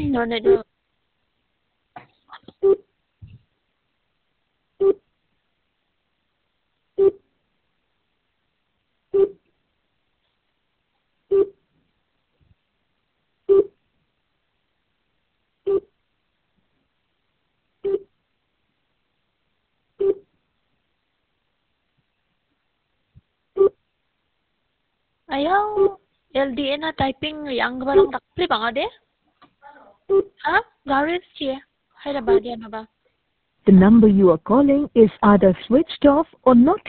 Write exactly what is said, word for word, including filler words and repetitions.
Ano do? Ayaw. L D N na typing yang barang dakpli ba nga de? Ha? Garis siya. Hay na ba? Di ano ba? The number you are calling is either switched off or not